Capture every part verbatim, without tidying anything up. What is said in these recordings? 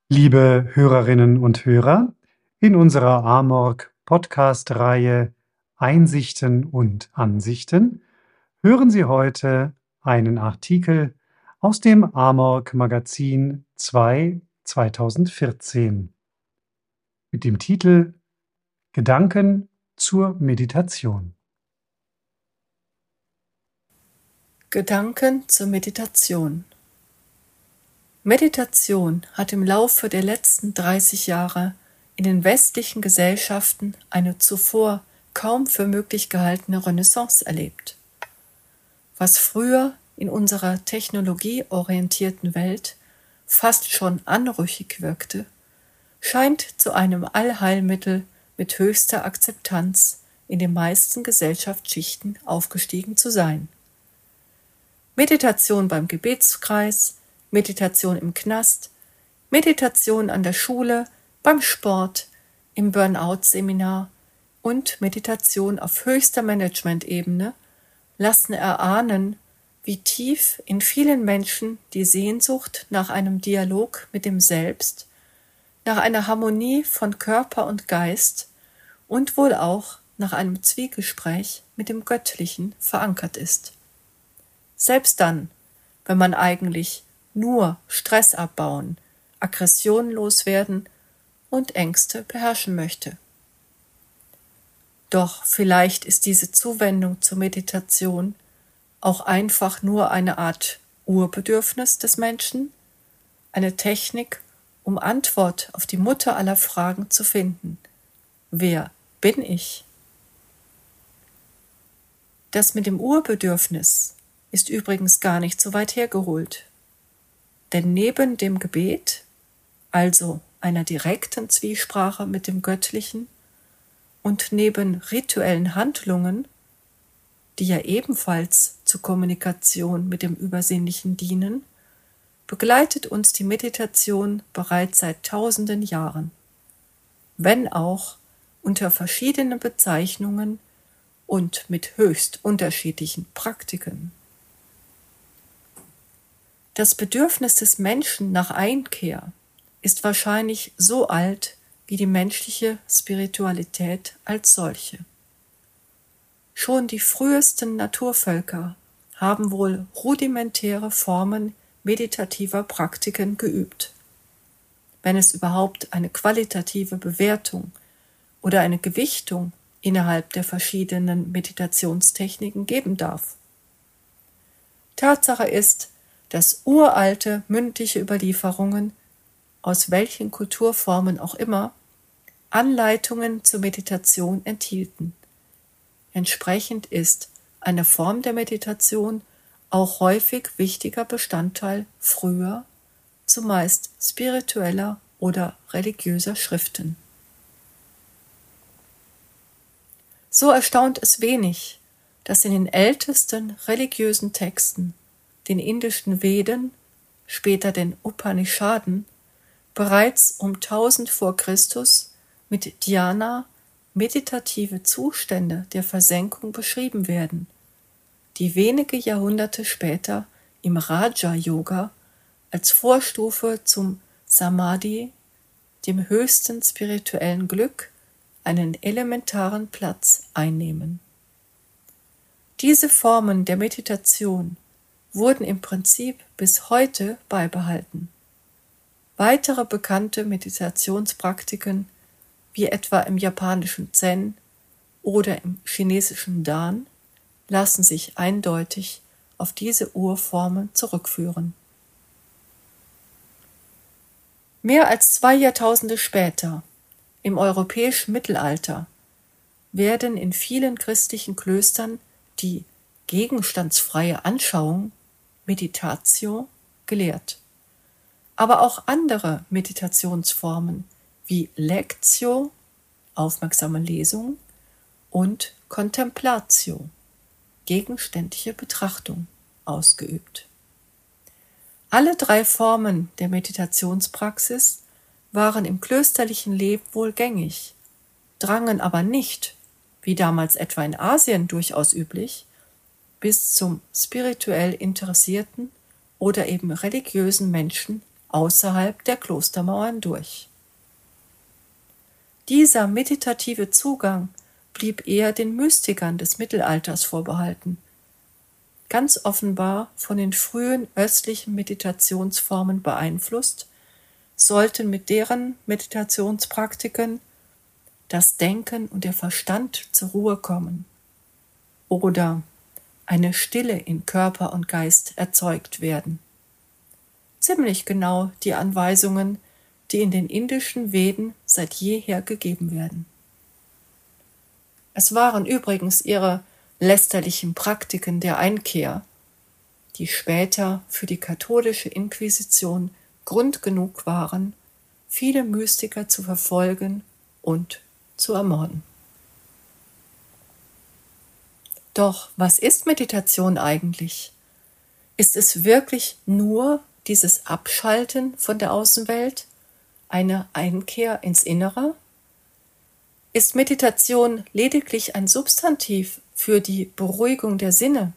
Liebe Hörerinnen und Hörer, in unserer Amorg-Podcast-Reihe Einsichten und Ansichten hören Sie heute einen Artikel aus dem Amorg-Magazin zwei zweitausendvierzehn mit dem Titel Gedanken zur Meditation. Gedanken zur Meditation. Meditation hat im Laufe der letzten dreißig Jahre in den westlichen Gesellschaften eine zuvor kaum für möglich gehaltene Renaissance erlebt. Was früher in unserer technologieorientierten Welt fast schon anrüchig wirkte, scheint zu einem Allheilmittel mit höchster Akzeptanz in den meisten Gesellschaftsschichten aufgestiegen zu sein. Meditation beim Gebetskreis, Meditation im Knast, Meditation an der Schule, beim Sport, im Burnout-Seminar und Meditation auf höchster Management-Ebene lassen erahnen, wie tief in vielen Menschen die Sehnsucht nach einem Dialog mit dem Selbst, nach einer Harmonie von Körper und Geist und wohl auch nach einem Zwiegespräch mit dem Göttlichen verankert ist. Selbst dann, wenn man eigentlich nur Stress abbauen, Aggressionen loswerden und Ängste beherrschen möchte. Doch vielleicht ist diese Zuwendung zur Meditation auch einfach nur eine Art Urbedürfnis des Menschen, eine Technik, um Antwort auf die Mutter aller Fragen zu finden. Wer bin ich? Das mit dem Urbedürfnis ist übrigens gar nicht so weit hergeholt. Denn neben dem Gebet, also einer direkten Zwiesprache mit dem Göttlichen, und neben rituellen Handlungen, die ja ebenfalls zur Kommunikation mit dem Übersinnlichen dienen, begleitet uns die Meditation bereits seit tausenden Jahren, wenn auch unter verschiedenen Bezeichnungen und mit höchst unterschiedlichen Praktiken. Das Bedürfnis des Menschen nach Einkehr ist wahrscheinlich so alt wie die menschliche Spiritualität als solche. Schon die frühesten Naturvölker haben wohl rudimentäre Formen meditativer Praktiken geübt. Wenn es überhaupt eine qualitative Bewertung oder eine Gewichtung innerhalb der verschiedenen Meditationstechniken geben darf. Tatsache ist, dass uralte mündliche Überlieferungen, aus welchen Kulturformen auch immer, Anleitungen zur Meditation enthielten. Entsprechend ist eine Form der Meditation auch häufig wichtiger Bestandteil früher, zumeist spiritueller oder religiöser Schriften. So erstaunt es wenig, dass in den ältesten religiösen Texten, den indischen Veden, später den Upanishaden, bereits um tausend vor Christus mit Dhyana meditative Zustände der Versenkung beschrieben werden, die wenige Jahrhunderte später im Raja-Yoga als Vorstufe zum Samadhi, dem höchsten spirituellen Glück, einen elementaren Platz einnehmen. Diese Formen der Meditation wurden im Prinzip bis heute beibehalten. Weitere bekannte Meditationspraktiken, wie etwa im japanischen Zen oder im chinesischen Dan, lassen sich eindeutig auf diese Urformen zurückführen. Mehr als zwei Jahrtausende später, im europäischen Mittelalter, werden in vielen christlichen Klöstern die gegenstandsfreie Anschauung, Meditatio, gelehrt. Aber auch andere Meditationsformen wie Lectio, aufmerksame Lesung, und Contemplatio, gegenständliche Betrachtung, ausgeübt. Alle drei Formen der Meditationspraxis waren im klösterlichen Leben wohl gängig, drangen aber nicht, wie damals etwa in Asien durchaus üblich, bis zum spirituell interessierten oder eben religiösen Menschen außerhalb der Klostermauern durch. Dieser meditative Zugang blieb eher den Mystikern des Mittelalters vorbehalten, ganz offenbar von den frühen östlichen Meditationsformen beeinflusst, sollten mit deren Meditationspraktiken das Denken und der Verstand zur Ruhe kommen oder eine Stille in Körper und Geist erzeugt werden. Ziemlich genau die Anweisungen, die in den indischen Veden seit jeher gegeben werden. Es waren übrigens ihre lästerlichen Praktiken der Einkehr, die später für die katholische Inquisition Grund genug waren, viele Mystiker zu verfolgen und zu ermorden. Doch was ist Meditation eigentlich? Ist es wirklich nur dieses Abschalten von der Außenwelt, eine Einkehr ins Innere? Ist Meditation lediglich ein Substantiv für die Beruhigung der Sinne?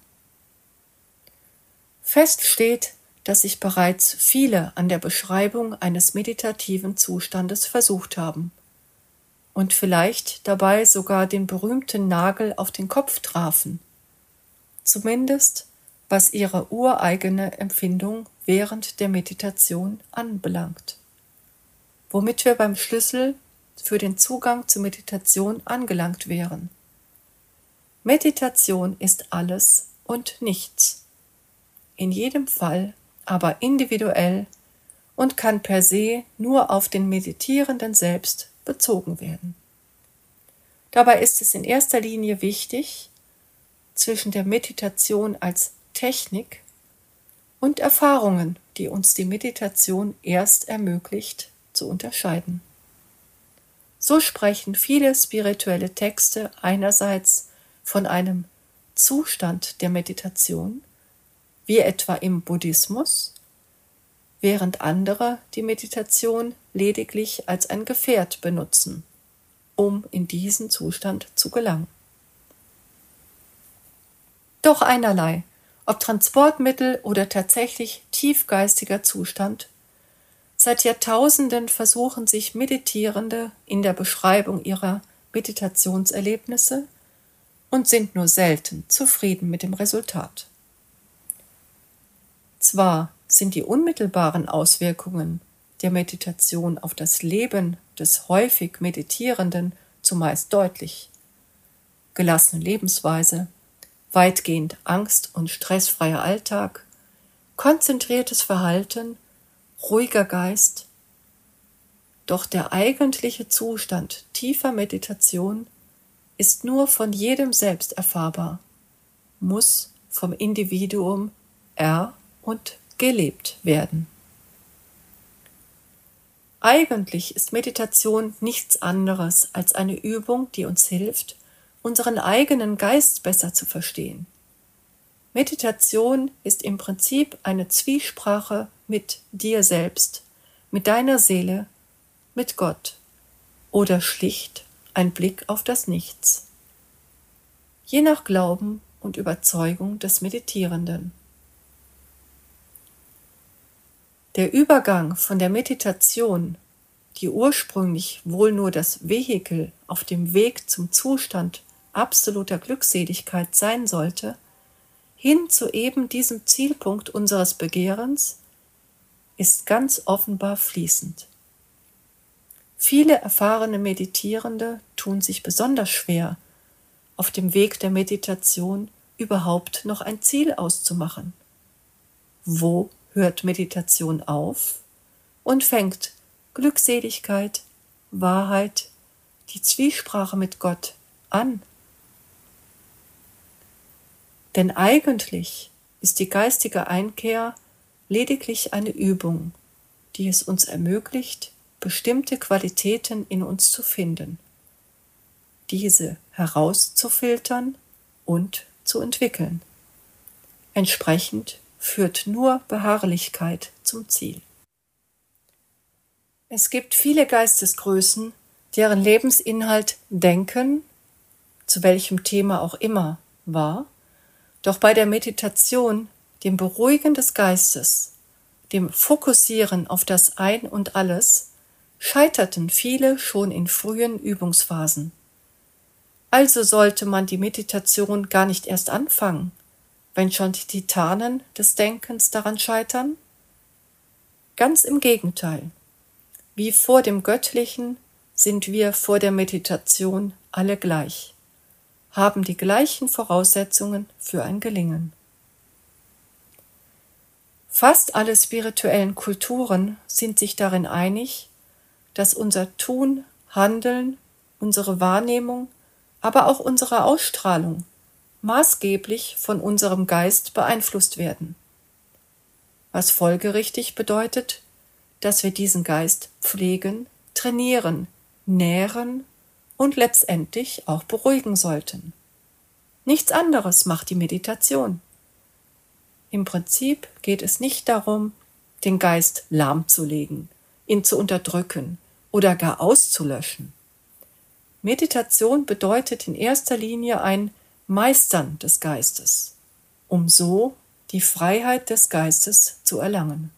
Fest steht, dass sich bereits viele an der Beschreibung eines meditativen Zustandes versucht haben und vielleicht dabei sogar den berühmten Nagel auf den Kopf trafen, zumindest was ihre ureigene Empfindung während der Meditation anbelangt, womit wir beim Schlüssel für den Zugang zur Meditation angelangt wären. Meditation ist alles und nichts, in jedem Fall aber individuell und kann per se nur auf den Meditierenden selbst bezogen werden. Dabei ist es in erster Linie wichtig, zwischen der Meditation als Technik und Erfahrungen, die uns die Meditation erst ermöglicht, zu unterscheiden. So sprechen viele spirituelle Texte einerseits von einem Zustand der Meditation, wie etwa im Buddhismus, während andere die Meditation lediglich als ein Gefährt benutzen, um in diesen Zustand zu gelangen. Doch einerlei, ob Transportmittel oder tatsächlich tiefgeistiger Zustand, seit Jahrtausenden versuchen sich Meditierende in der Beschreibung ihrer Meditationserlebnisse und sind nur selten zufrieden mit dem Resultat. Zwar sind die unmittelbaren Auswirkungen der Meditation auf das Leben des häufig Meditierenden zumeist deutlich. Gelassene Lebensweise, weitgehend angst- und stressfreier Alltag, konzentriertes Verhalten, ruhiger Geist. Doch der eigentliche Zustand tiefer Meditation ist nur von jedem selbst erfahrbar, muss vom Individuum er- und gelebt werden. Eigentlich ist Meditation nichts anderes als eine Übung, die uns hilft, unseren eigenen Geist besser zu verstehen. Meditation ist im Prinzip eine Zwiesprache mit dir selbst, mit deiner Seele, mit Gott oder schlicht ein Blick auf das Nichts. Je nach Glauben und Überzeugung des Meditierenden. Der Übergang von der Meditation, die ursprünglich wohl nur das Vehikel auf dem Weg zum Zustand absoluter Glückseligkeit sein sollte, hin zu eben diesem Zielpunkt unseres Begehrens, ist ganz offenbar fließend. Viele erfahrene Meditierende tun sich besonders schwer, auf dem Weg der Meditation überhaupt noch ein Ziel auszumachen. Wo hört Meditation auf und fängt Glückseligkeit, Wahrheit, die Zwiesprache mit Gott an? Denn eigentlich ist die geistige Einkehr lediglich eine Übung, die es uns ermöglicht, bestimmte Qualitäten in uns zu finden, diese herauszufiltern und zu entwickeln. Entsprechend führt nur Beharrlichkeit zum Ziel. Es gibt viele Geistesgrößen, deren Lebensinhalt Denken, zu welchem Thema auch immer, war, doch bei der Meditation, dem Beruhigen des Geistes, dem Fokussieren auf das Ein und Alles, scheiterten viele schon in frühen Übungsphasen. Also sollte man die Meditation gar nicht erst anfangen, wenn schon die Titanen des Denkens daran scheitern? Ganz im Gegenteil. Wie vor dem Göttlichen sind wir vor der Meditation alle gleich, haben die gleichen Voraussetzungen für ein Gelingen. Fast alle spirituellen Kulturen sind sich darin einig, dass unser Tun, Handeln, unsere Wahrnehmung, aber auch unsere Ausstrahlung maßgeblich von unserem Geist beeinflusst werden. Was folgerichtig bedeutet, dass wir diesen Geist pflegen, trainieren, nähren und letztendlich auch beruhigen sollten. Nichts anderes macht die Meditation. Im Prinzip geht es nicht darum, den Geist lahmzulegen, ihn zu unterdrücken oder gar auszulöschen. Meditation bedeutet in erster Linie ein Meistern des Geistes, um so die Freiheit des Geistes zu erlangen.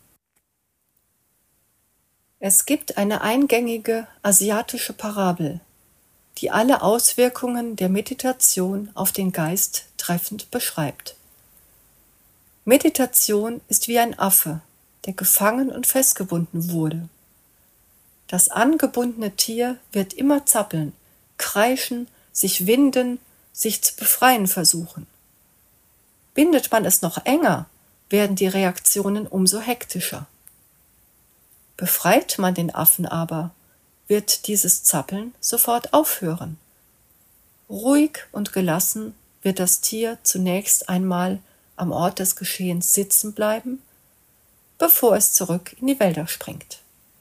Es gibt eine eingängige asiatische Parabel, die alle Auswirkungen der Meditation auf den Geist treffend beschreibt. Meditation ist wie ein Affe, der gefangen und festgebunden wurde. Das angebundene Tier wird immer zappeln, kreischen, sich winden, sich zu befreien versuchen. Bindet man es noch enger, werden die Reaktionen umso hektischer. Befreit man den Affen aber, wird dieses Zappeln sofort aufhören. Ruhig und gelassen wird das Tier zunächst einmal am Ort des Geschehens sitzen bleiben, bevor es zurück in die Wälder springt.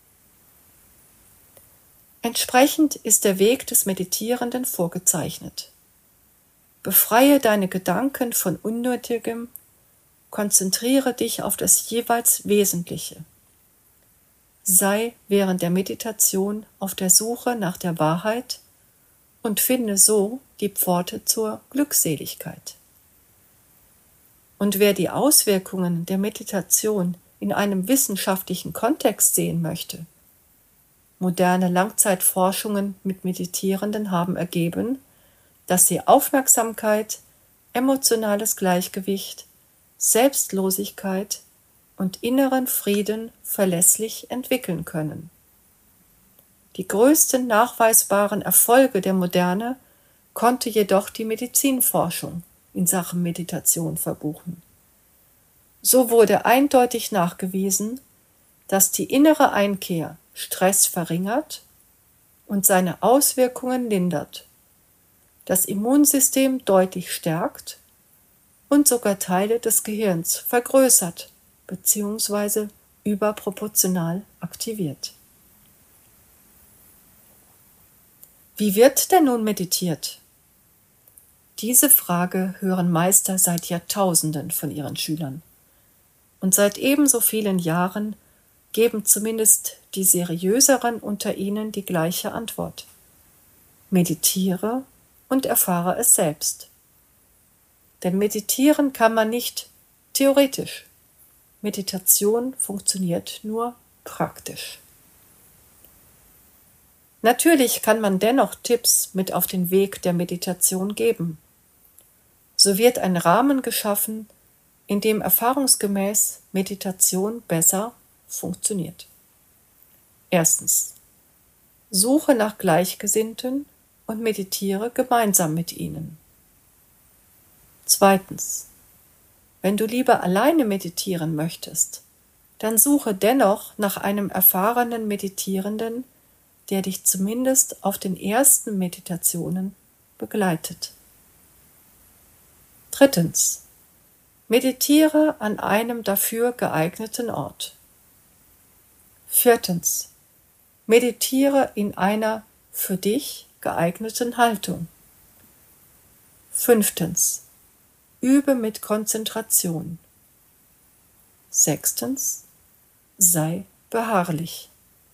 Entsprechend ist der Weg des Meditierenden vorgezeichnet. Befreie deine Gedanken von Unnötigem, konzentriere dich auf das jeweils Wesentliche. Sei während der Meditation auf der Suche nach der Wahrheit und finde so die Pforte zur Glückseligkeit. Und wer die Auswirkungen der Meditation in einem wissenschaftlichen Kontext sehen möchte, moderne Langzeitforschungen mit Meditierenden haben ergeben, dass sie Aufmerksamkeit, emotionales Gleichgewicht, Selbstlosigkeit und inneren Frieden verlässlich entwickeln können. Die größten nachweisbaren Erfolge der Moderne konnte jedoch die Medizinforschung in Sachen Meditation verbuchen. So wurde eindeutig nachgewiesen, dass die innere Einkehr Stress verringert und seine Auswirkungen lindert, das Immunsystem deutlich stärkt und sogar Teile des Gehirns vergrößert bzw. überproportional aktiviert. Wie wird denn nun meditiert? Diese Frage hören Meister seit Jahrtausenden von ihren Schülern. Und seit ebenso vielen Jahren geben zumindest die seriöseren unter ihnen die gleiche Antwort. Meditiere und erfahre es selbst. Denn meditieren kann man nicht theoretisch. Meditation funktioniert nur praktisch. Natürlich kann man dennoch Tipps mit auf den Weg der Meditation geben. So wird ein Rahmen geschaffen, in dem erfahrungsgemäß Meditation besser funktioniert. Erstens. Suche nach Gleichgesinnten und meditiere gemeinsam mit ihnen. Zweitens. Wenn du lieber alleine meditieren möchtest, dann suche dennoch nach einem erfahrenen Meditierenden, der dich zumindest auf den ersten Meditationen begleitet. Drittens. Meditiere an einem dafür geeigneten Ort. Viertens. Meditiere in einer für dich geeigneten Haltung. Fünftens. Übe mit Konzentration. Sechstens. Sei beharrlich.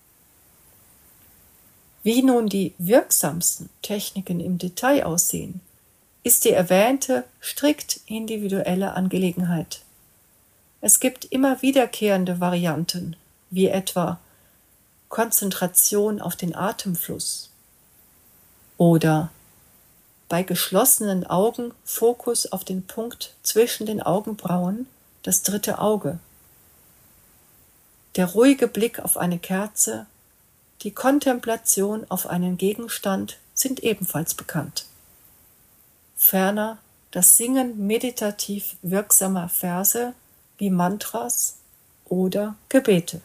Wie nun die wirksamsten Techniken im Detail aussehen, ist die erwähnte strikt individuelle Angelegenheit. Es gibt immer wiederkehrende Varianten, wie etwa Konzentration auf den Atemfluss oder bei geschlossenen Augen Fokus auf den Punkt zwischen den Augenbrauen, das dritte Auge. Der ruhige Blick auf eine Kerze, die Kontemplation auf einen Gegenstand sind ebenfalls bekannt. Ferner das Singen meditativ wirksamer Verse wie Mantras oder Gebete.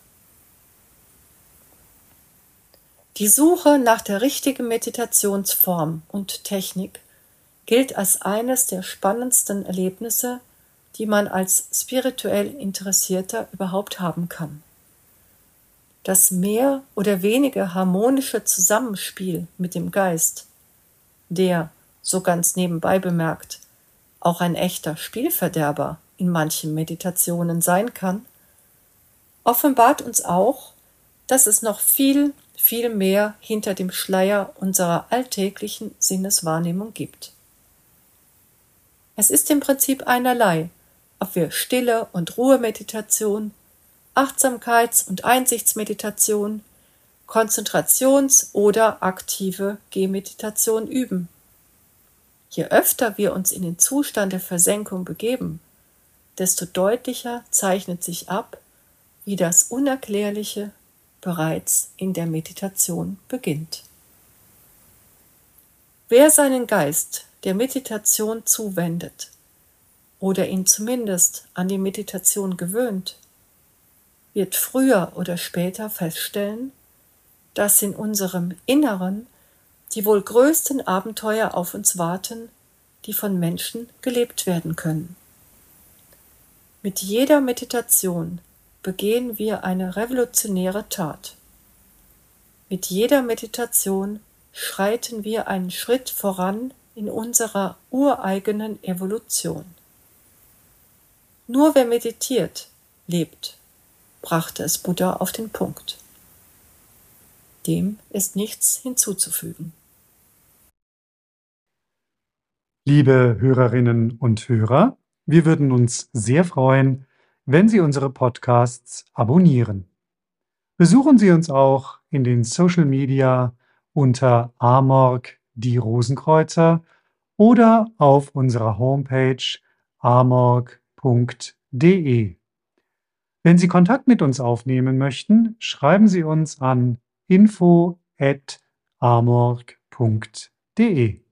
Die Suche nach der richtigen Meditationsform und Technik gilt als eines der spannendsten Erlebnisse, die man als spirituell Interessierter überhaupt haben kann. Das mehr oder weniger harmonische Zusammenspiel mit dem Geist, der, so ganz nebenbei bemerkt, auch ein echter Spielverderber in manchen Meditationen sein kann, offenbart uns auch, dass es noch viel, viel mehr hinter dem Schleier unserer alltäglichen Sinneswahrnehmung gibt. Es ist im Prinzip einerlei, ob wir Stille- und Ruhemeditation, Achtsamkeits- und Einsichtsmeditation, Konzentrations- oder aktive Gehmeditation üben. Je öfter wir uns in den Zustand der Versenkung begeben, desto deutlicher zeichnet sich ab, wie das Unerklärliche bereits in der Meditation beginnt. Wer seinen Geist der Meditation zuwendet oder ihn zumindest an die Meditation gewöhnt, wird früher oder später feststellen, dass in unserem Inneren die wohl größten Abenteuer auf uns warten, die von Menschen gelebt werden können. Mit jeder Meditation begehen wir eine revolutionäre Tat. Mit jeder Meditation schreiten wir einen Schritt voran in unserer ureigenen Evolution. Nur wer meditiert, lebt, brachte es Buddha auf den Punkt. Dem ist nichts hinzuzufügen. Liebe Hörerinnen und Hörer, wir würden uns sehr freuen, wenn Sie unsere Podcasts abonnieren. Besuchen Sie uns auch in den Social Media unter Amorg die Rosenkreuzer oder auf unserer Homepage amorg punkt de. Wenn Sie Kontakt mit uns aufnehmen möchten, schreiben Sie uns an info at amorg punkt de.